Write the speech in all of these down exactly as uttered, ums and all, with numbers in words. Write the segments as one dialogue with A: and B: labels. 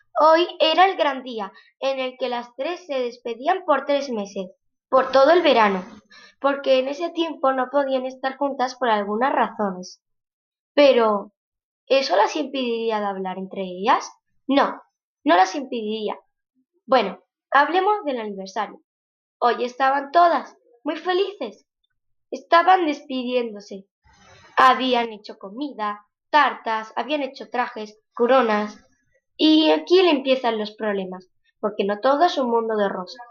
A: Hoy era el gran día en el que las tres se despedían por tres meses, por todo el verano, porque en ese tiempo no podían estar juntas por algunas razones. Pero, ¿eso las impediría de hablar entre ellas? No, no las impediría. Bueno, hablemos del aniversario. Hoy estaban todas muy felices. Estaban despidiéndose. Habían hecho comida, tartas, habían hecho trajes, coronas. Y aquí le empiezan los problemas, porque no todo es un mundo de rosas.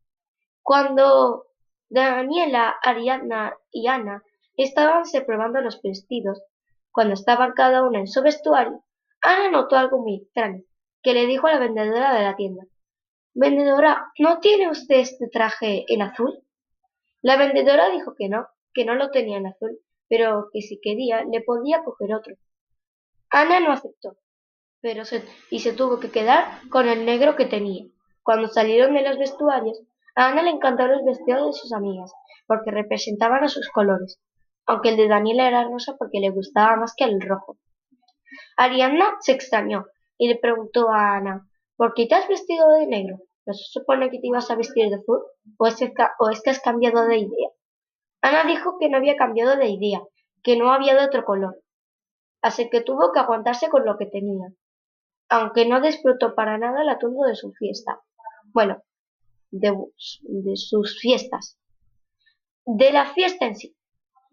A: Cuando Daniela, Ariadna y Ana estaban se probando los vestidos, cuando estaban cada una en su vestuario, Ana notó algo muy extraño, que le dijo a la vendedora de la tienda. Vendedora, ¿no tiene usted este traje en azul? La vendedora dijo que no, que no lo tenía en azul, pero que si quería le podía coger otro. Ana no aceptó, pero se, y se tuvo que quedar con el negro que tenía. Cuando salieron de los vestuarios, a Ana le encantaron los vestidos de sus amigas, porque representaban a sus colores, aunque el de Daniela era rosa porque le gustaba más que el rojo. Ariadna se extrañó y le preguntó a Ana, ¿por qué te has vestido de negro? ¿No se supone que te ibas a vestir de azul? ¿O es que, o es que has cambiado de idea? Ana dijo que no había cambiado de idea, que no había de otro color, así que tuvo que aguantarse con lo que tenía, aunque no disfrutó para nada el atuendo de su fiesta. Bueno, de, de sus fiestas, de la fiesta en sí.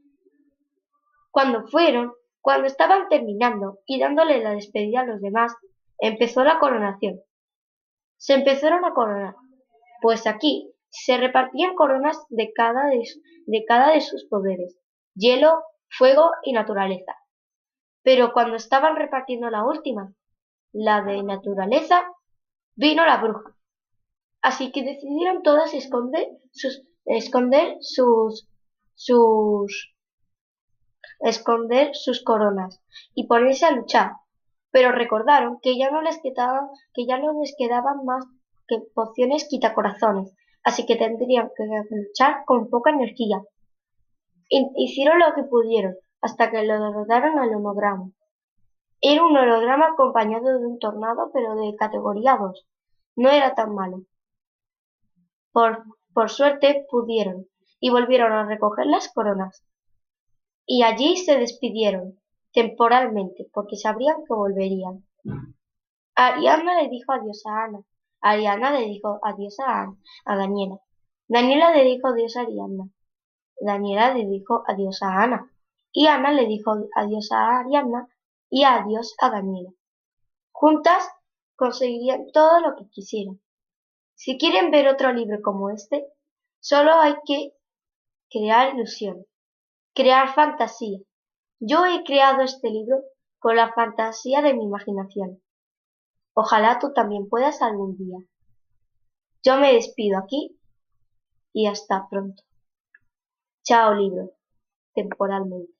A: Cuando fueron, cuando estaban terminando y dándole la despedida a los demás, empezó la coronación. Se empezaron a coronar, pues aquí se repartían coronas de cada de, de cada de sus poderes, hielo, fuego y naturaleza. Pero cuando estaban repartiendo la última, la de naturaleza, vino la bruja. Así que decidieron todas esconder sus, esconder sus, sus, esconder sus coronas y ponerse a luchar. Pero recordaron que ya no les quedaban, que ya no les quedaban más que pociones quitacorazones, así que tendrían que luchar con poca energía. Hicieron lo que pudieron, hasta que lo derrotaron al holograma. Era un holograma acompañado de un tornado, pero de categoría dos. No era tan malo. Por, por suerte pudieron, y volvieron a recoger las coronas. Y allí se despidieron, temporalmente, porque sabrían que volverían. Ariadna le dijo adiós a Ana. Ariadna le dijo adiós a, Ana, a Daniela. Daniela le dijo adiós a Ariadna. Daniela le dijo adiós a Ana. Y Ana le dijo adiós a Ariadna y adiós a Daniela. Juntas conseguirían todo lo que quisieran. Si quieren ver otro libro como este, solo hay que crear ilusión, crear fantasía. Yo he creado este libro con la fantasía de mi imaginación. Ojalá tú también puedas algún día. Yo me despido aquí y hasta pronto. Chao libro, temporalmente.